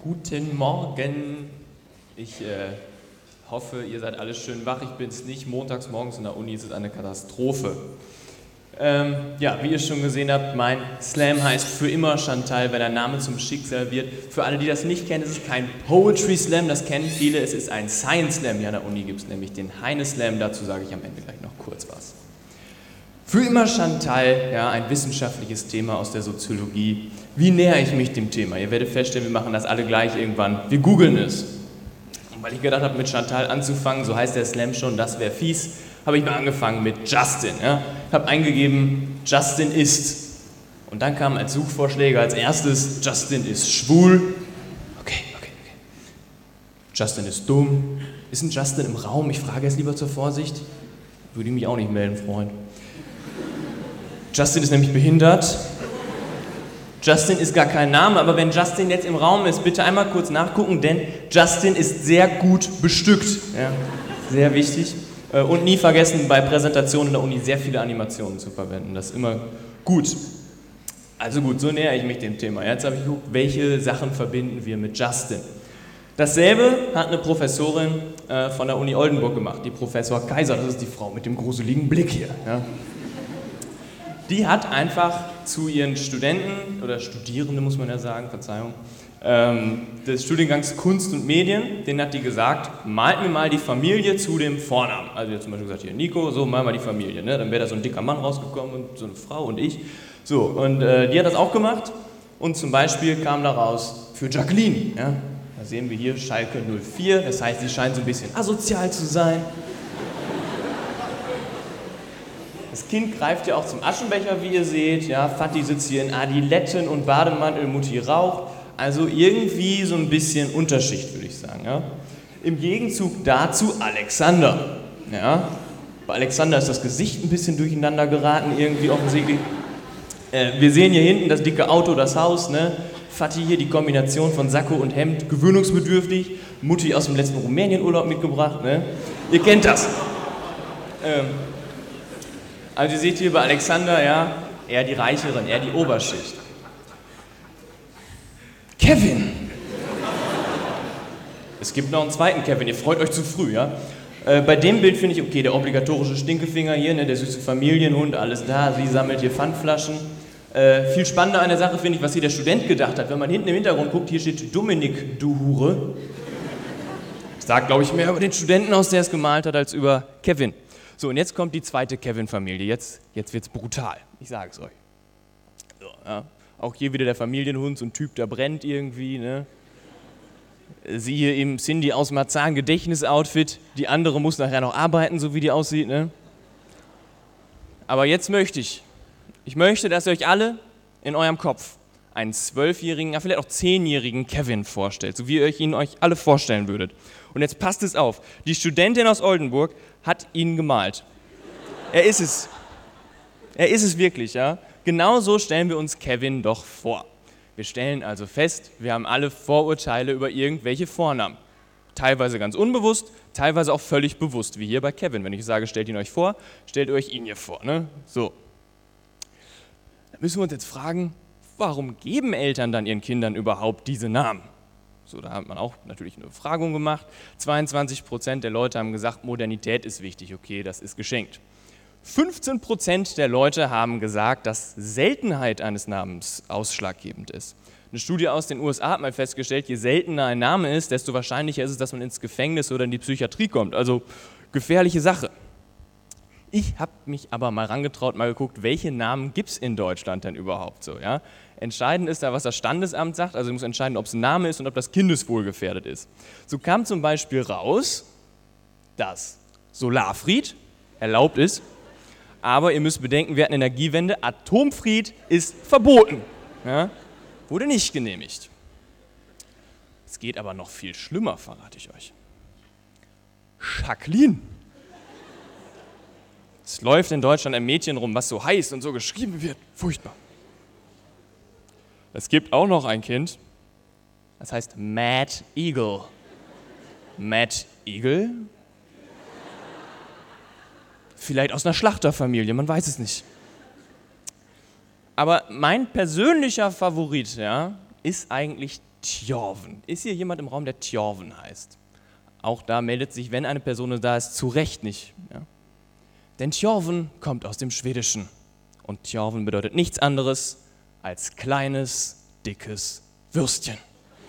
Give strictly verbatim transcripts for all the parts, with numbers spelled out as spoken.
Guten Morgen. Ich äh, hoffe, ihr seid alle schön wach. Ich bin es nicht. Montags morgens in der Uni ist es eine Katastrophe. Ähm, ja, wie ihr schon gesehen habt, mein Slam heißt Für immer Chantal, weil der Name zum Schicksal wird. Für alle, die das nicht kennen, ist es kein Poetry Slam, das kennen viele. Es ist ein Science Slam. Hier an der Uni gibt es nämlich den Heine Slam. Dazu sage ich am Ende gleich noch kurz was. Für immer Chantal, ja, ein wissenschaftliches Thema aus der Soziologie. Wie nähere ich mich dem Thema? Ihr werdet feststellen, wir machen das alle gleich irgendwann. Wir googeln es. Und weil ich gedacht habe, mit Chantal anzufangen, so heißt der Slam schon, das wäre fies, habe ich mal angefangen mit Justin. Ja. Ich habe eingegeben, Justin ist. Und dann kamen als Suchvorschläge als erstes, Justin ist schwul. Okay, okay, okay. Justin ist dumm. Ist ein Justin im Raum? Ich frage jetzt lieber zur Vorsicht. Würde ich mich auch nicht melden, Freund. Justin ist nämlich behindert. Justin ist gar kein Name, aber wenn Justin jetzt im Raum ist, bitte einmal kurz nachgucken, denn Justin ist sehr gut bestückt. Ja, sehr wichtig. Und nie vergessen, bei Präsentationen in der Uni sehr viele Animationen zu verwenden. Das ist immer gut. Also gut, so nähere ich mich dem Thema. Jetzt habe ich geguckt, welche Sachen verbinden wir mit Justin. Dasselbe hat eine Professorin äh, von der Uni Oldenburg gemacht, die Professor Kaiser, das ist die Frau mit dem gruseligen Blick hier. Ja. Die hat einfach zu ihren Studenten, oder Studierenden muss man ja sagen, Verzeihung, ähm, des Studiengangs Kunst und Medien, denen hat die gesagt, malt mir mal die Familie zu dem Vornamen. Also jetzt zum Beispiel gesagt, hier Nico, so mal mal die Familie, ne? Dann wäre da so ein dicker Mann rausgekommen und so eine Frau und ich. So, und äh, die hat das auch gemacht und zum Beispiel kam daraus für Jacqueline, ja? Da sehen wir hier Schalke null vier, das heißt, sie scheint so ein bisschen asozial zu sein. Das Kind greift ja auch zum Aschenbecher, wie ihr seht. Ja, Fatih sitzt hier in Adiletten und Bademantel, Mutti raucht. Also irgendwie so ein bisschen Unterschicht, würde ich sagen. Ja. Im Gegenzug dazu Alexander. Ja. Bei Alexander ist das Gesicht ein bisschen durcheinander geraten, irgendwie offensichtlich. Äh, wir sehen hier hinten das dicke Auto, das Haus. Ne. Fatih hier die Kombination von Sakko und Hemd, gewöhnungsbedürftig. Mutti aus dem letzten Rumänienurlaub mitgebracht. Ne. Ihr kennt das. Ähm, Also ihr seht hier bei Alexander, ja, eher die Reicheren, eher die Oberschicht. Kevin. Es gibt noch einen zweiten Kevin, ihr freut euch zu früh, ja. Äh, bei dem Bild finde ich, okay, der obligatorische Stinkefinger hier, ne, der süße Familienhund, alles da, sie sammelt hier Pfandflaschen. Äh, viel spannender an der Sache finde ich, was hier der Student gedacht hat. Wenn man hinten im Hintergrund guckt, hier steht Dominik, du Hure. Das sagt, glaube ich, mehr über den Studenten aus, der es gemalt hat, als über Kevin. So, und jetzt kommt die zweite Kevin-Familie. Jetzt, jetzt wird es brutal. Ich sage es euch. So, ja. Auch hier wieder der Familienhund, so ein Typ, der brennt irgendwie. Ne? Sie hier eben Cindy aus Marzahn, Gedächtnisoutfit. Die andere muss nachher noch arbeiten, so wie die aussieht. Ne? Aber jetzt möchte ich, ich möchte, dass ihr euch alle in eurem Kopf einen zwölfjährigen, ja, vielleicht auch zehnjährigen Kevin vorstellt, so wie ihr euch ihn euch alle vorstellen würdet. Und jetzt passt es auf, die Studentin aus Oldenburg hat ihn gemalt. Er ist es. Er ist es wirklich, ja. Genau so stellen wir uns Kevin doch vor. Wir stellen also fest, wir haben alle Vorurteile über irgendwelche Vornamen. Teilweise ganz unbewusst, teilweise auch völlig bewusst, wie hier bei Kevin. Wenn ich sage, stellt ihn euch vor, stellt euch ihn hier vor. Ne? So. Da müssen wir uns jetzt fragen, warum geben Eltern dann ihren Kindern überhaupt diese Namen? So, da hat man auch natürlich eine Befragung gemacht. zweiundzwanzig Prozent der Leute haben gesagt, Modernität ist wichtig, okay, das ist geschenkt. fünfzehn Prozent der Leute haben gesagt, dass Seltenheit eines Namens ausschlaggebend ist. Eine Studie aus den U S A hat mal festgestellt, je seltener ein Name ist, desto wahrscheinlicher ist es, dass man ins Gefängnis oder in die Psychiatrie kommt. Also gefährliche Sache. Ich habe mich aber mal rangetraut, mal geguckt, welche Namen gibt es in Deutschland denn überhaupt so, ja? Entscheidend ist da, was das Standesamt sagt, also ich muss entscheiden, ob es ein Name ist und ob das Kindeswohl gefährdet ist. So kam zum Beispiel raus, dass Solarfried erlaubt ist, aber ihr müsst bedenken, wir hatten Energiewende, Atomfried ist verboten, ja? Wurde nicht genehmigt. Es geht aber noch viel schlimmer, verrate ich euch. Jacqueline. Es läuft in Deutschland ein Mädchen rum, was so heißt und so geschrieben wird. Furchtbar. Es gibt auch noch ein Kind, das heißt Mad Eagle. Mad Eagle? Vielleicht aus einer Schlachterfamilie, man weiß es nicht. Aber mein persönlicher Favorit, ja, ist eigentlich Tjorven. Ist hier jemand im Raum, der Tjorven heißt? Auch da meldet sich, wenn eine Person da ist, zu Recht nicht. Ja? Denn Tjorven kommt aus dem Schwedischen. Und Tjorven bedeutet nichts anderes als kleines, dickes Würstchen.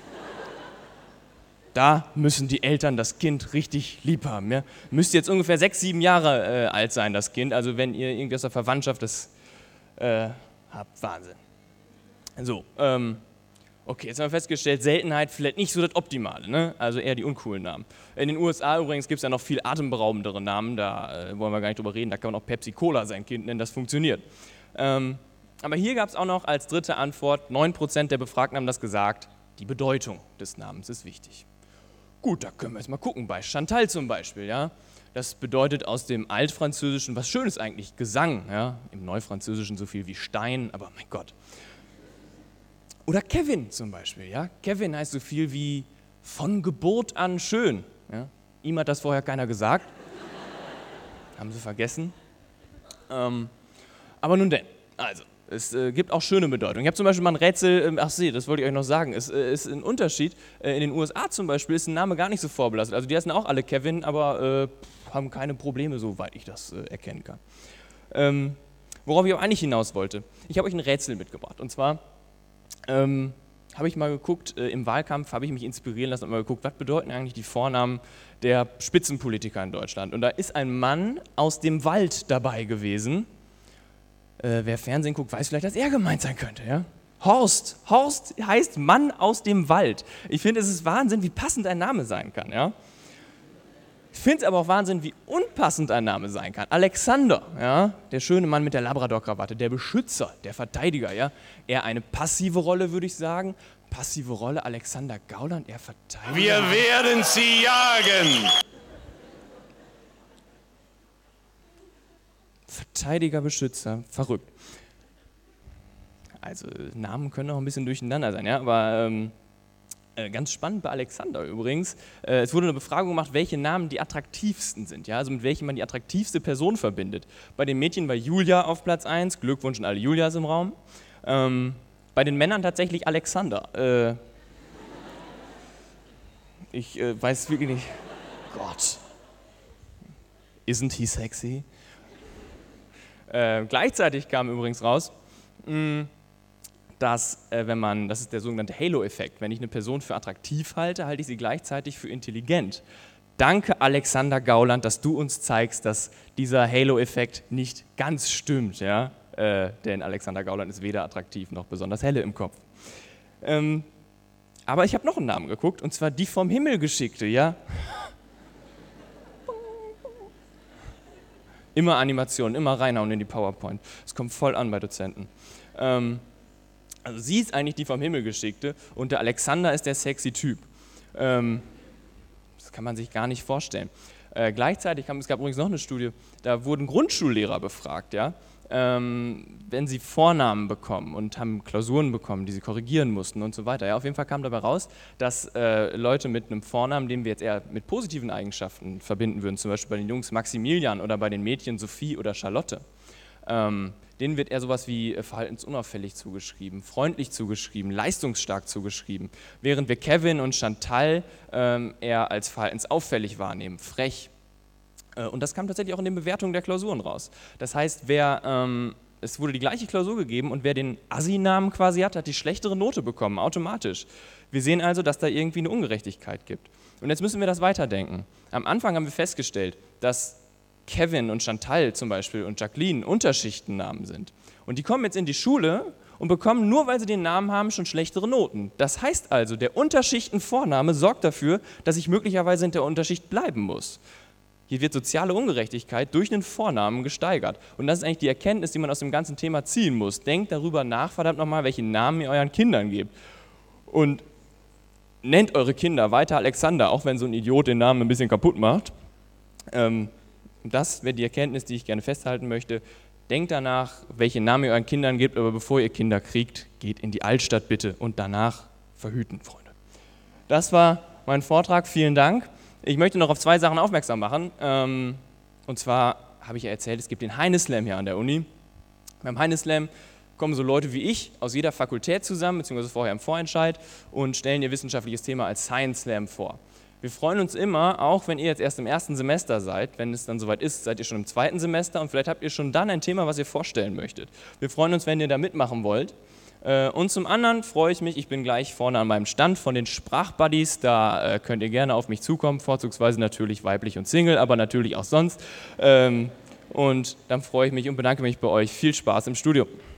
Da müssen die Eltern das Kind richtig lieb haben. Ja? Müsste jetzt ungefähr sechs, sieben Jahre äh, alt sein, das Kind. Also wenn ihr irgendwie aus der Verwandtschaft das äh, habt, Wahnsinn. So, ähm, okay, jetzt haben wir festgestellt, Seltenheit vielleicht nicht so das Optimale, ne? Also eher die uncoolen Namen. In den U S A übrigens gibt es ja noch viel atemberaubendere Namen, da äh, wollen wir gar nicht drüber reden, da kann man auch Pepsi-Cola sein Kind nennen, das funktioniert. Ähm, aber hier gab es auch noch als dritte Antwort, neun Prozent der Befragten haben das gesagt, die Bedeutung des Namens ist wichtig. Gut, da können wir jetzt mal gucken, bei Chantal zum Beispiel, ja. Das bedeutet aus dem Altfranzösischen, was Schönes eigentlich, Gesang, ja. Im Neufranzösischen so viel wie Stein, aber mein Gott. Oder Kevin zum Beispiel, ja. Kevin heißt so viel wie von Geburt an schön, ja. Ihm hat das vorher keiner gesagt. Haben sie vergessen. Ähm, aber nun denn, also. Es äh, gibt auch schöne Bedeutungen. Ich habe zum Beispiel mal ein Rätsel, ähm, ach nee, das wollte ich euch noch sagen, es äh, ist ein Unterschied. Äh, in den U S A zum Beispiel ist ein Name gar nicht so vorbelastet. Also die heißen auch alle Kevin, aber äh, haben keine Probleme, soweit ich das äh, erkennen kann. Ähm, worauf ich auch eigentlich hinaus wollte. Ich habe euch ein Rätsel mitgebracht. Und zwar ähm, habe ich mal geguckt, äh, im Wahlkampf habe ich mich inspirieren lassen und mal geguckt, was bedeuten eigentlich die Vornamen der Spitzenpolitiker in Deutschland. Und da ist ein Mann aus dem Wald dabei gewesen. Äh, wer Fernsehen guckt, weiß vielleicht, dass er gemeint sein könnte. Ja? Horst. Horst heißt Mann aus dem Wald. Ich finde, es ist Wahnsinn, wie passend ein Name sein kann. Ja? Ich finde es aber auch Wahnsinn, wie unpassend ein Name sein kann. Alexander, ja? Der schöne Mann mit der Labrador-Krawatte, der Beschützer, der Verteidiger. Ja? Eher eine passive Rolle, würde ich sagen. Passive Rolle, Alexander Gauland, er Verteidiger. Wir werden sie jagen! Verteidiger, Beschützer, verrückt. Also Namen können auch ein bisschen durcheinander sein, ja, aber ähm, äh, ganz spannend bei Alexander übrigens. Äh, es wurde eine Befragung gemacht, welche Namen die attraktivsten sind, ja, also mit welchen man die attraktivste Person verbindet. Bei den Mädchen war Julia auf Platz eins, Glückwunsch an alle Julias im Raum. Ähm, bei den Männern tatsächlich Alexander. Äh, ich äh, weiß wirklich nicht. Gott. Isn't he sexy? Äh, gleichzeitig kam übrigens raus, mh, dass äh, wenn man, das ist der sogenannte Halo-Effekt, wenn ich eine Person für attraktiv halte, halte ich sie gleichzeitig für intelligent. Danke Alexander Gauland, dass du uns zeigst, dass dieser Halo-Effekt nicht ganz stimmt, ja? Äh, denn Alexander Gauland ist weder attraktiv noch besonders helle im Kopf. Ähm, aber ich habe noch einen Namen geguckt, und zwar die vom Himmel geschickte, ja? Immer Animationen, immer reinhauen in die PowerPoint. Es kommt voll an bei Dozenten. Ähm, also sie ist eigentlich die vom Himmel geschickte und der Alexander ist der sexy Typ. Ähm, das kann man sich gar nicht vorstellen. Äh, gleichzeitig kam, es gab übrigens noch eine Studie, da wurden Grundschullehrer befragt, ja, ähm, wenn sie Vornamen bekommen und haben Klausuren bekommen, die sie korrigieren mussten und so weiter. Ja, auf jeden Fall kam dabei raus, dass äh, Leute mit einem Vornamen, den wir jetzt eher mit positiven Eigenschaften verbinden würden, zum Beispiel bei den Jungs Maximilian oder bei den Mädchen Sophie oder Charlotte, ähm, denen wird eher sowas wie äh, verhaltensunauffällig zugeschrieben, freundlich zugeschrieben, leistungsstark zugeschrieben, während wir Kevin und Chantal ähm, eher als verhaltensauffällig wahrnehmen, frech. Und das kam tatsächlich auch in den Bewertungen der Klausuren raus. Das heißt, wer, ähm, es wurde die gleiche Klausur gegeben und wer den Assi-Namen quasi hat, hat die schlechtere Note bekommen, automatisch. Wir sehen also, dass da irgendwie eine Ungerechtigkeit gibt. Und jetzt müssen wir das weiterdenken. Am Anfang haben wir festgestellt, dass Kevin und Chantal zum Beispiel und Jacqueline Unterschichtennamen sind. Und die kommen jetzt in die Schule und bekommen, nur weil sie den Namen haben, schon schlechtere Noten. Das heißt also, der Unterschichtenvorname sorgt dafür, dass ich möglicherweise in der Unterschicht bleiben muss. Hier wird soziale Ungerechtigkeit durch einen Vornamen gesteigert. Und das ist eigentlich die Erkenntnis, die man aus dem ganzen Thema ziehen muss. Denkt darüber nach, verdammt nochmal, welche Namen ihr euren Kindern gebt. Und nennt eure Kinder weiter Alexander, auch wenn so ein Idiot den Namen ein bisschen kaputt macht. Ähm, das wäre die Erkenntnis, die ich gerne festhalten möchte. Denkt danach, welche Namen ihr euren Kindern gebt, aber bevor ihr Kinder kriegt, geht in die Altstadt bitte und danach verhüten, Freunde. Das war mein Vortrag. Vielen Dank. Ich möchte noch auf zwei Sachen aufmerksam machen. Und zwar habe ich ja erzählt, es gibt den Heine-Slam hier an der Uni. Beim Heine-Slam kommen so Leute wie ich aus jeder Fakultät zusammen, beziehungsweise vorher im Vorentscheid und stellen ihr wissenschaftliches Thema als Science Slam vor. Wir freuen uns immer, auch wenn ihr jetzt erst im ersten Semester seid, wenn es dann soweit ist, seid ihr schon im zweiten Semester und vielleicht habt ihr schon dann ein Thema, was ihr vorstellen möchtet. Wir freuen uns, wenn ihr da mitmachen wollt. Und zum anderen freue ich mich, ich bin gleich vorne an meinem Stand von den Sprachbuddies, da könnt ihr gerne auf mich zukommen, vorzugsweise natürlich weiblich und Single, aber natürlich auch sonst. Und dann freue ich mich und bedanke mich bei euch. Viel Spaß im Studio.